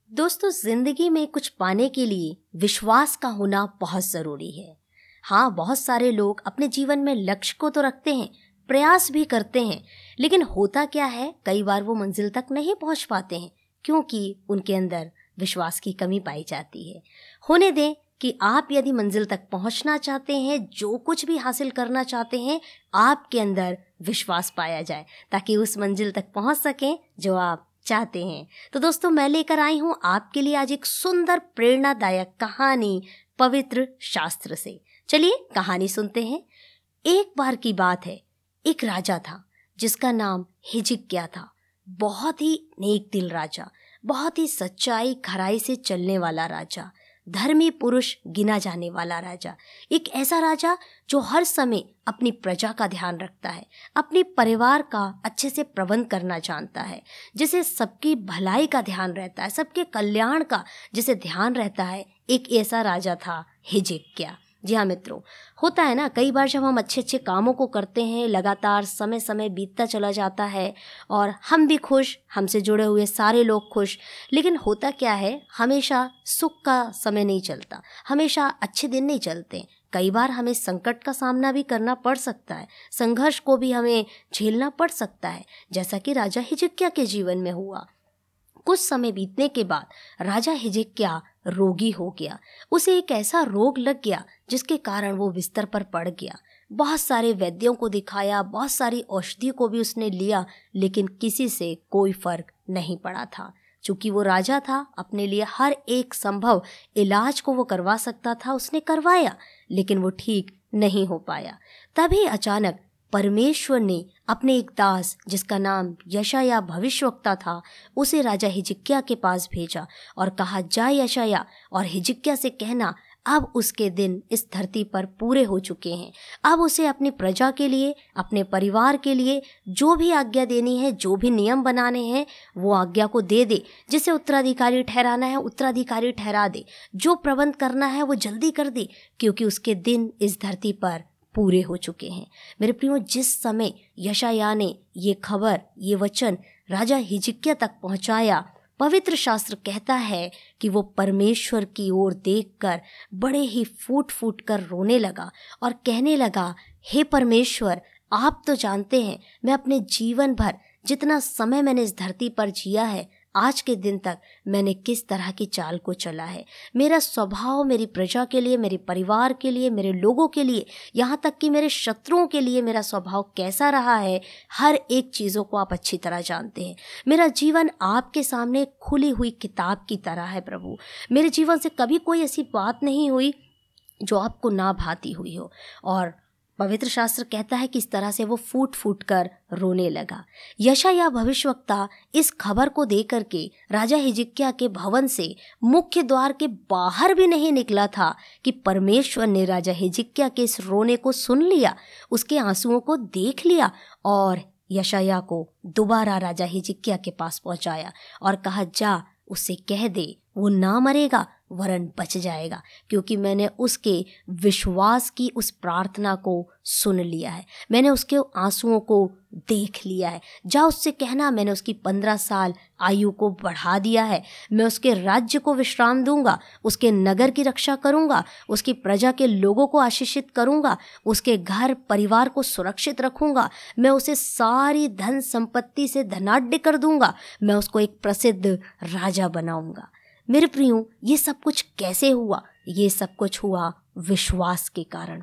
दोस्तों, जिंदगी में कुछ पाने के लिए विश्वास का होना बहुत ज़रूरी है। हाँ, बहुत सारे लोग अपने जीवन में लक्ष्य को तो रखते हैं, प्रयास भी करते हैं, लेकिन होता क्या है, कई बार वो मंजिल तक नहीं पहुंच पाते हैं क्योंकि उनके अंदर विश्वास की कमी पाई जाती है। होने दें कि आप यदि मंजिल तक पहुंचना चाहते हैं, जो कुछ भी हासिल करना चाहते हैं, आपके अंदर विश्वास पाया जाए ताकि उस मंजिल तक पहुंच सकें जो आप चाहते हैं। तो दोस्तों, मैं लेकर आई हूँ आपके लिए आज एक सुंदर प्रेरणादायक कहानी पवित्र शास्त्र से। चलिए कहानी सुनते हैं। एक बार की बात है, एक राजा था जिसका नाम हिजकिय्याह था। बहुत ही नेक दिल राजा, बहुत ही सच्चाई खराई से चलने वाला राजा, धर्मी पुरुष गिना जाने वाला राजा, एक ऐसा राजा जो हर समय अपनी प्रजा का ध्यान रखता है, अपने परिवार का अच्छे से प्रबंध करना जानता है, जिसे सबकी भलाई का ध्यान रहता है, सबके कल्याण का जिसे ध्यान रहता है। एक ऐसा राजा था हिजकिय्याह। जी हाँ मित्रों, होता है ना, कई बार जब हम अच्छे अच्छे कामों को करते हैं, लगातार समय समय बीतता चला जाता है और हम भी खुश, हमसे जुड़े हुए सारे लोग खुश, लेकिन होता क्या है, हमेशा सुख का समय नहीं चलता, हमेशा अच्छे दिन नहीं चलते। कई बार हमें संकट का सामना भी करना पड़ सकता है, संघर्ष को भी हमें झेलना पड़ सकता है, जैसा कि राजा हिजकिय्याह के जीवन में हुआ। कुछ समय बीतने के बाद राजा हिजकिय्याह रोगी हो गया। उसे एक ऐसा रोग लग गया जिसके कारण वो बिस्तर पर पड़ गया। बहुत सारे वैद्यों को दिखाया, बहुत सारी औषधि को भी उसने लिया, लेकिन किसी से कोई फर्क नहीं पड़ा था। चूंकि वो राजा था, अपने लिए हर एक संभव इलाज को वो करवा सकता था, उसने करवाया, लेकिन वो ठीक नहीं हो पाया। तभी अचानक परमेश्वर ने अपने एक दास, जिसका नाम यशायाह भविष्यवक्ता था, उसे राजा हिजकिय्याह के पास भेजा और कहा, जा यशायाह और हिजकिय्याह से कहना, अब उसके दिन इस धरती पर पूरे हो चुके हैं। अब उसे अपनी प्रजा के लिए, अपने परिवार के लिए जो भी आज्ञा देनी है, जो भी नियम बनाने हैं, वो आज्ञा को दे दे। जिसे उत्तराधिकारी ठहराना है उत्तराधिकारी ठहरा दे, जो प्रबंध करना है वो जल्दी कर दे, क्योंकि उसके दिन इस धरती पर पूरे हो चुके हैं। मेरे प्रियो, जिस समय यशायाह ने ये खबर, ये वचन राजा हिजकिय्याह तक पहुंचाया, पवित्र शास्त्र कहता है कि वो परमेश्वर की ओर देखकर बड़े ही फूट फूट कर रोने लगा और कहने लगा, हे परमेश्वर, आप तो जानते हैं मैं अपने जीवन भर जितना समय मैंने इस धरती पर जिया है, आज के दिन तक मैंने किस तरह की चाल को चला है। मेरा स्वभाव मेरी प्रजा के लिए, मेरे परिवार के लिए, मेरे लोगों के लिए, यहाँ तक कि मेरे शत्रुओं के लिए मेरा स्वभाव कैसा रहा है, हर एक चीज़ों को आप अच्छी तरह जानते हैं। मेरा जीवन आपके सामने खुली हुई किताब की तरह है प्रभु। मेरे जीवन से कभी कोई ऐसी बात नहीं हुई जो आपको ना भाती हुई हो। और पवित्र शास्त्र कहता है कि इस तरह से वो फूट फूट कर रोने लगा। यशायाह भविष्यवक्ता इस खबर को देकर के राजा हिजकिय्याह के भवन से मुख्य द्वार के बाहर भी नहीं निकला था कि परमेश्वर ने राजा हिजकिय्याह के इस रोने को सुन लिया, उसके आंसुओं को देख लिया और यशायाह को दोबारा राजा हिजकिय्याह के पास पहुंचाया और कहा, जा उससे कह दे वो ना मरेगा वरन बच जाएगा, क्योंकि मैंने उसके विश्वास की उस प्रार्थना को सुन लिया है, मैंने उसके आंसुओं को देख लिया है। जा उससे कहना, मैंने उसकी 15 साल आयु को बढ़ा दिया है, मैं उसके राज्य को विश्राम दूंगा, उसके नगर की रक्षा करूंगा, उसकी प्रजा के लोगों को आशीषित करूंगा, उसके घर परिवार को सुरक्षित रखूंगा, मैं उसे सारी धन संपत्ति से धनाढ्य कर दूंगा, मैं उसको एक प्रसिद्ध राजा बनाऊंगा। मेरे प्रियो, ये सब कुछ कैसे हुआ? ये सब कुछ हुआ विश्वास के कारण।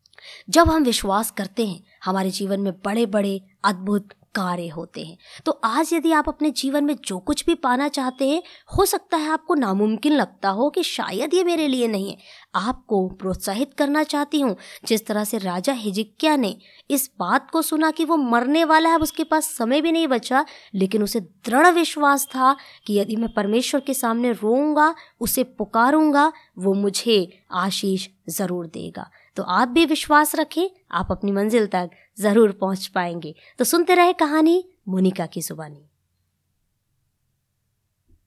जब हम विश्वास करते हैं, हमारे जीवन में बड़े बड़े अद्भुत कार्य होते हैं। तो आज यदि आप अपने जीवन में जो कुछ भी पाना चाहते हैं, हो सकता है आपको नामुमकिन लगता हो कि शायद ये मेरे लिए नहीं है, आपको प्रोत्साहित करना चाहती हूँ, जिस तरह से राजा हिजकिय्याह ने इस बात को सुना कि वो मरने वाला है, उसके पास समय भी नहीं बचा, लेकिन उसे दृढ़ विश्वास था कि यदि मैं परमेश्वर के सामने रोऊंगा, उसे पुकारूंगा, वो मुझे आशीष ज़रूर देगा। तो आप भी विश्वास रखें, आप अपनी मंजिल तक ज़रूर पहुंच पाएंगे। तो सुनते रहे कहानी मोनिका की ज़ुबानी।